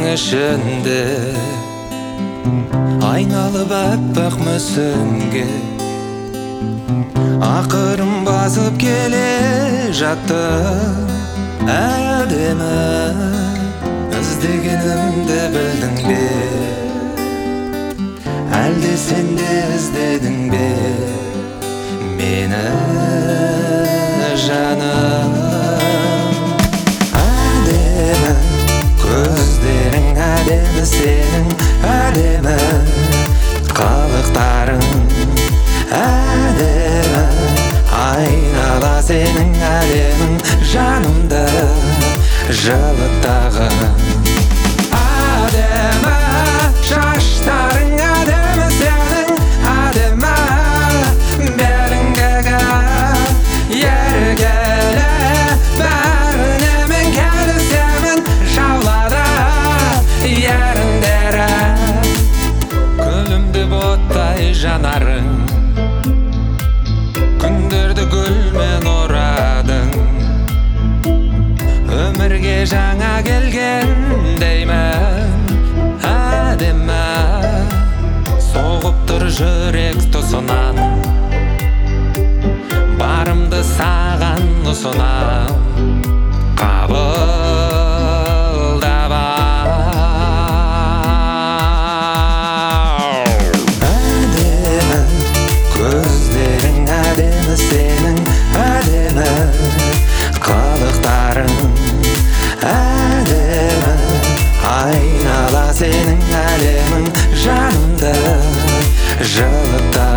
ішінде айналып аппақ мүсінге ақырын басып келе жатты. Әдемі іздегенімді білдің бе, әлде сен де іздедің бе мені жаным? Әдемі көздерің, әдемі сенің, әдемі қылықтарың, әдемі айнала сенің әлемің, жанымды жылытағы. Әдемі шаштарың, әдемі сенің, әдемі беліңдегі еркелі бәріне мен келісемін, жаулады еріндері. Күлімді оттай жанарың, күндерді гүлмен орадың, өмірге жаңа келгендеймін. Әдемі соғып тұр жүрек тұсынан, барымды саған ұсынам, қабылдап ал. Әдемі көздерің, әдемі сенің, әдемі қылықтарың, әдемі айнала сенің әлемің, жанымды жылытты.